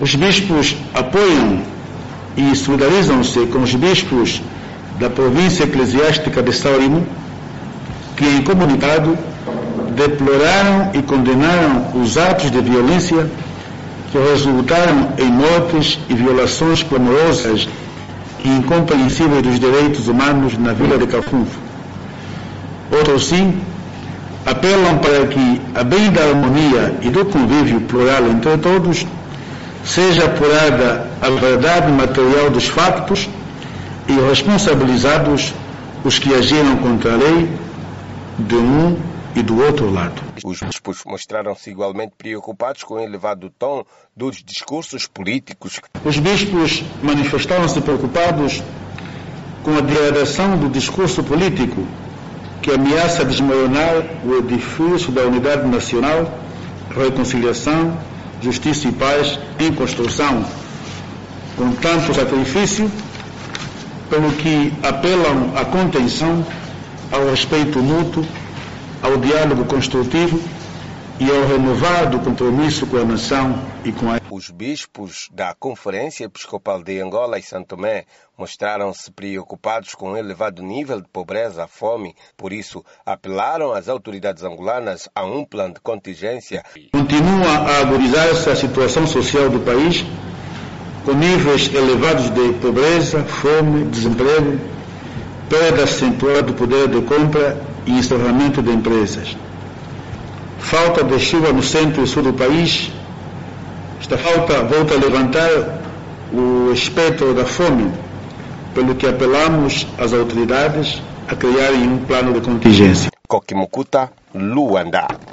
Os bispos apoiam e solidarizam-se com os bispos da província eclesiástica de São Limo, que em comunicado deploraram e condenaram os atos de violência que resultaram em mortes e violações clamorosas e incompreensíveis dos direitos humanos na vila de Cafunfo. Outros sim apelam para que, a bem da harmonia e do convívio plural entre todos, seja apurada a verdade material dos factos e responsabilizados os que agiram contra a lei de um e do outro lado. Os bispos mostraram-se igualmente preocupados com o elevado tom dos discursos políticos. Os bispos manifestaram-se preocupados com a degradação do discurso político que ameaça desmoronar o edifício da unidade nacional, reconciliação, justiça e paz em construção, com tanto sacrifício, pelo que apelam à contenção, ao respeito mútuo, ao diálogo construtivo e ao renovado compromisso com a nação e com a... Os bispos da Conferência Episcopal de Angola e São Tomé mostraram-se preocupados com o elevado nível de pobreza, fome, por isso apelaram às autoridades angolanas a um plano de contingência. Continua a agudizar-se a situação social do país, com níveis elevados de pobreza, fome, desemprego, perda acentuada do poder de compra e encerramento de empresas. Falta de chuva no centro e sul do país. Esta falta volta a levantar o espectro da fome, pelo que apelamos às autoridades a criarem um plano de contingência. Coquimucuta, Luanda.